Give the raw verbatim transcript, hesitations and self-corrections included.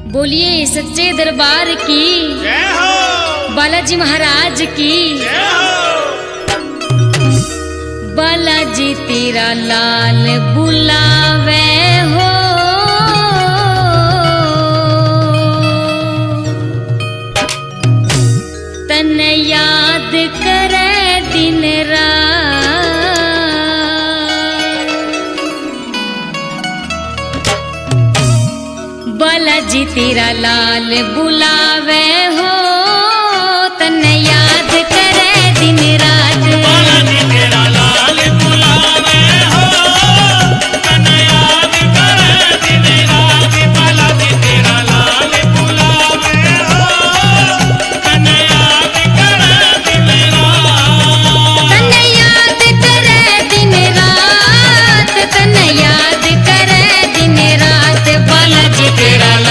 बोलिए सच्चे दरबार की जय हो। बालाजी महाराज की जय हो। बालाजी तेरा लाल बुलावे हो, तन याद करे दिन रात। बालाजी तेरा लाल बुलावे हो, तन याद करे दिन रात। बालाजी तेरा लाल बुलावे हो, तन याद करे दिन रात। बालाजी तेरा लाल बुलावे हो, तन याद करे दिन रात। तन याद करे दिन रात, तन याद करे दिन रात। बालाजी तेरा